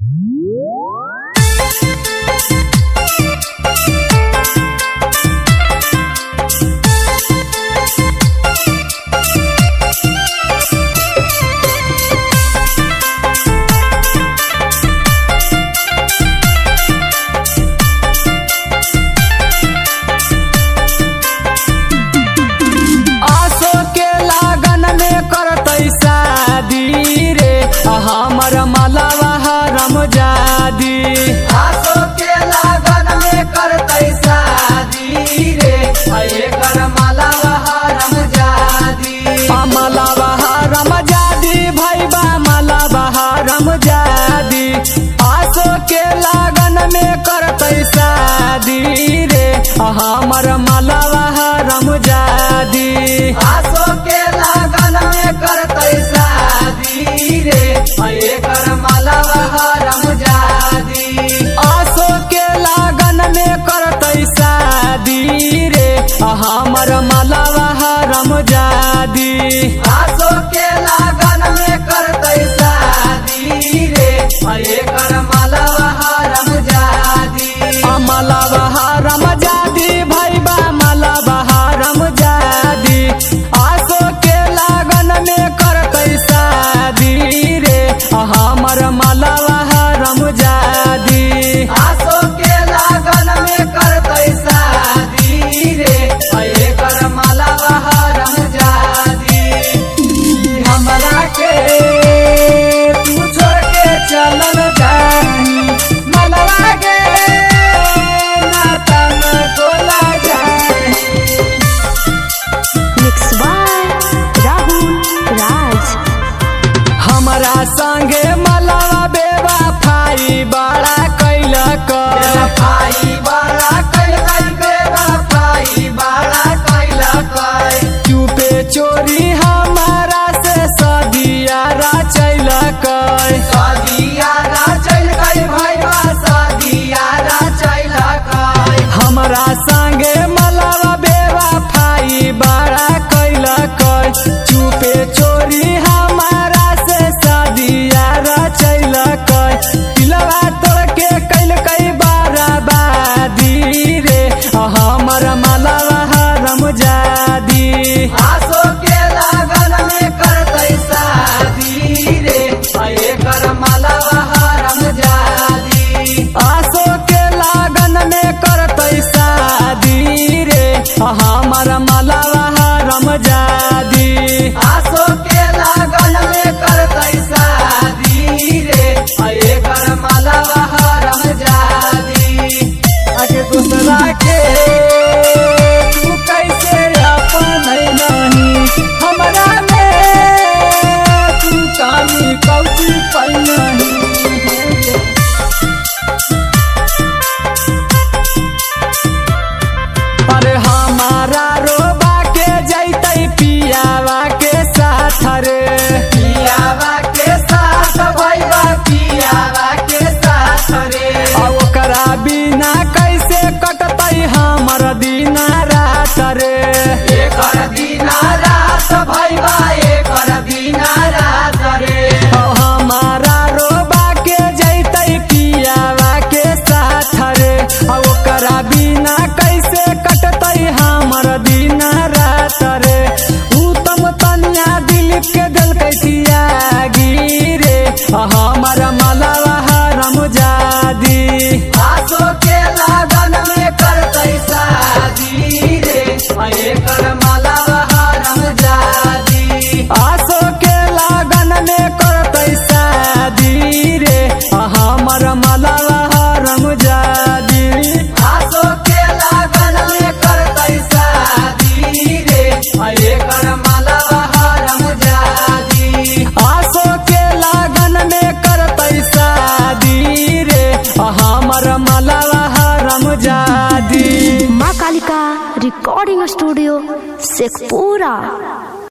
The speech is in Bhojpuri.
हमर मलवा हरम जादी आसो के लागन में करतै शादी रे एकर मलवा हरम जादी मलवा हरम जादी भैबा मलवा हरम जादी आसो के लागन में करतै शादी रे हमर मलवा हरम जादी आसो के लागन में करतै शादी रे एकर मलवा हरम जादी आसो के लागन में करतै शादी रे हमर मलवा हरम जादी आसो के लागन में करतै शादी रे एकर मलवा हरम जादी मलवा हरम जादी भैबा मलवा हरम जादी आसो के लागन में करतै शादी रे हमर मलवा हरम जादी आसो के लागन में करतै शादी रे एकर मलवा हरम जादी हमरा के तू छोड़ के चलल जाही मलवा के नाता में गोला जाही Mix by Rahul Raj. हमरा संगे मलवा बेवफाई बड़ा कैलक भाई बड़ा भाई बड़ा कैलक चुपे चोरी हमारा से सदिया रचैलक सदियारा चल गई भैया सदियारा चल गई हमरा संगे मलवा बेवफाई बड़ा कैलक चुपे चोरी हमारा से सदिया रचैलक दिलवा तोड़ के कैलकै बर्बादी रे हमर मलवा हरम जादी आसो के लागन में करतै शादी रे एकर मलवा हरम जादी आसो के लागन में करतै शादी रे हमर मलवा हरम जादी आसो के लागन में करतै शादी रे एकर मलवा हरम जादी आगे दूसरा के तू कैसे अपन नहीं हमरा में तू कामी कौची पई नहीं अरे हमारा रोबा के जैतै पियावा के साथ रे पियावा के साथ भैया पियावा के साथ रे ओकरा बिना कैसे कटतै हमर दिन रात रे एकर दिना रात भैया एकर दिना रात रे हमारा रोबा के जैतै पियावा के साथ रे ओकरा बिना कैसे कटतै हमर दिन रात रे उत्तम तनिया दिलीप के देलकै त्यागी रे हमर मलवा हरम जादी आसो के लागन में करतै शादी रे एकर मलवा हरम जादी आसो के लागन में करतै शादी रे हमर मलवा हरम जादी आसो के लागन में करतै शादी रे एकर मलवा हरम जादी आसो के लागन में करतै शादी रे हमर मलवा हरम जादी माँ कालिका रिकॉर्डिंग स्टूडियो शेखपुरा।